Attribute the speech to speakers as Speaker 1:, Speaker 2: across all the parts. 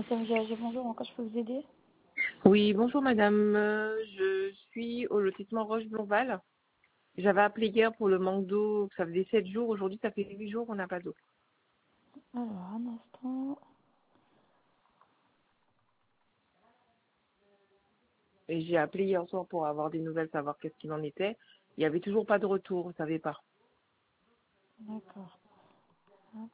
Speaker 1: Système GAG, bonjour, en quoi je peux vous aider?
Speaker 2: Oui, bonjour madame. Je suis au lotissement Roche-Blonval. J'avais appelé hier pour le manque d'eau. Ça faisait 7 jours. Aujourd'hui, ça fait 8 jours qu'on n'a pas d'eau.
Speaker 1: Alors, un instant.
Speaker 2: Et j'ai appelé hier soir pour avoir des nouvelles, savoir qu'est-ce qu'il en était. Il n'y avait toujours pas de retour, vous savez pas.
Speaker 1: D'accord. Hop.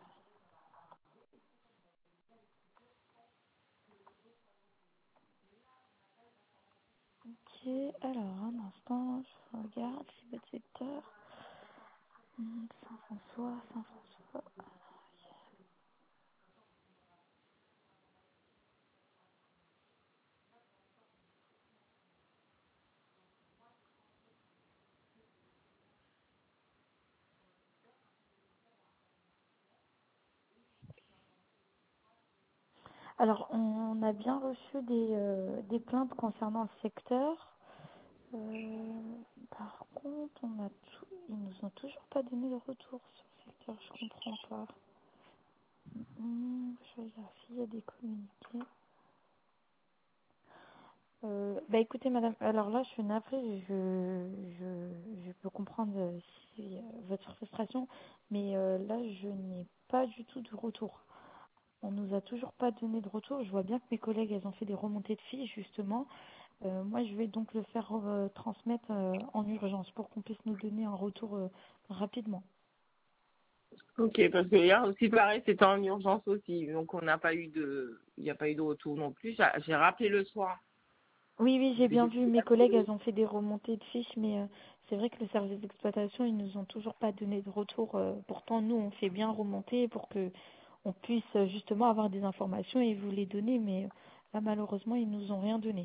Speaker 1: Ok, alors, un instant, je regarde, c'est votre secteur. Saint-François, Saint-François. Alors, on a bien reçu des plaintes concernant le secteur. Par contre, ils nous ont toujours pas donné de retour sur le secteur, je comprends pas. Je regarde s'il y a des communiqués. Écoutez madame, alors là je suis navrée, je peux comprendre votre frustration, mais là je n'ai pas du tout de retour. On nous a toujours pas donné de retour. Je vois bien que mes collègues elles ont fait des remontées de fiches justement. Moi je vais donc le faire transmettre en urgence pour qu'on puisse nous donner un retour rapidement.
Speaker 2: Ok, parce que hier aussi pareil, c'était en urgence aussi. Donc on n'a pas eu il n'y a pas eu de retour non plus. J'ai rappelé le soir.
Speaker 1: Oui, oui,
Speaker 2: Parce
Speaker 1: j'ai
Speaker 2: que
Speaker 1: bien
Speaker 2: j'ai
Speaker 1: vu. Mes collègues, elles ont fait des remontées de fiches, mais c'est vrai que le service d'exploitation, ils nous ont toujours pas donné de retour. Pourtant, nous, on fait bien remonter pour que on puisse justement avoir des informations et vous les donner, mais là, malheureusement, ils nous ont rien donné.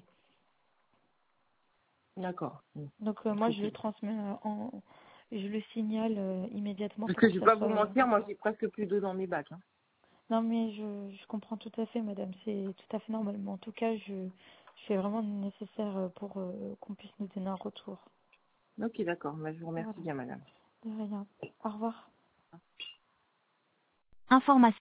Speaker 2: D'accord.
Speaker 1: Donc, moi, je le transmets je le signale immédiatement
Speaker 2: Parce
Speaker 1: pour
Speaker 2: que
Speaker 1: que
Speaker 2: je vais
Speaker 1: ça
Speaker 2: pas vous
Speaker 1: soit.
Speaker 2: mentir, moi j'ai presque plus d'eau dans mes bacs. Hein.
Speaker 1: Non, mais je comprends tout à fait, madame. C'est tout à fait normal. Mais en tout cas, je fais vraiment le nécessaire pour qu'on puisse nous donner un retour.
Speaker 2: Ok, d'accord. Bah, je vous
Speaker 1: Voilà.
Speaker 2: remercie bien madame.
Speaker 1: De rien. Au revoir.
Speaker 3: Information.